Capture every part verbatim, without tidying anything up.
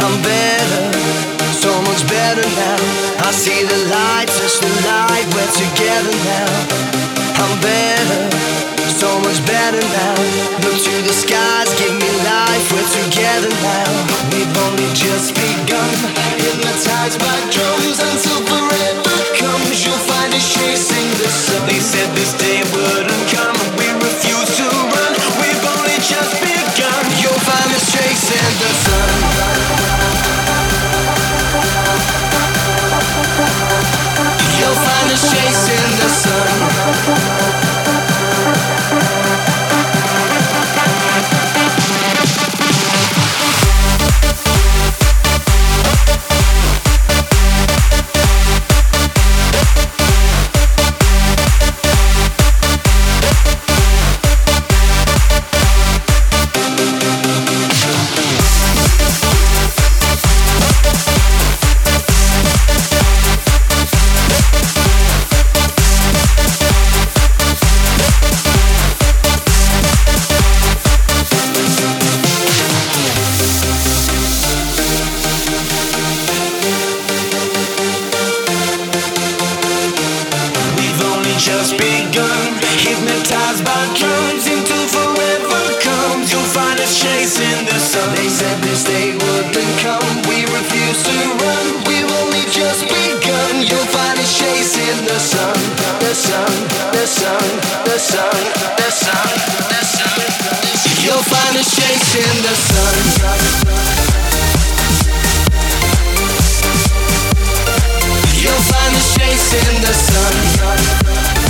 I'm better, so much better now. I see the light, touch the light, we're together now. I'm better, so much better now. Look to the skies, give me life, we're together now. We've only just begun, hypnotized by drums until forever comes. You'll find us chasing the sun. They said this day wouldn't come, we refuse to run. We've only just begun. You'll find us chasing the sun. You'll find us chasing the sun. Just begun, hypnotized by drums until forever comes. You'll find us chasing the sun. They said this day wouldn't come, we refuse to run. We've only just begun. You'll find us chasing the sun, the sun, the sun, the sun, the sun, the sun. You'll find us chasing the sun. You'll find us chasing the sun.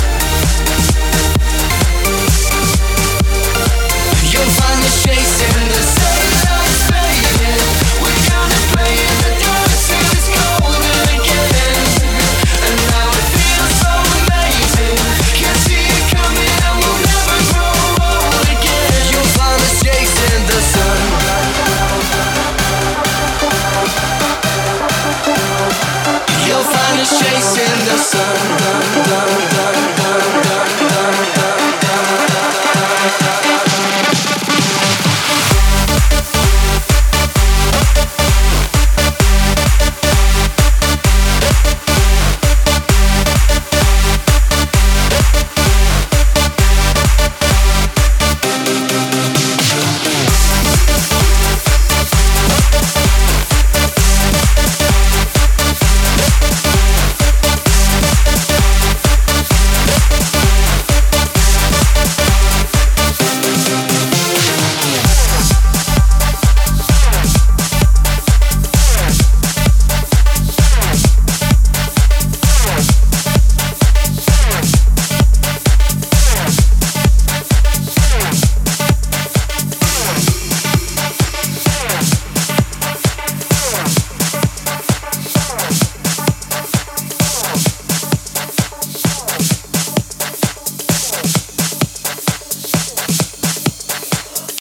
You'll find us chasing the sunlight's fading. We're gonna play in the dark till it's golden again. And now it feels so amazing. Can't see it coming and we'll never grow old again. You'll find us chasing the sun. You'll find us chasing the sun.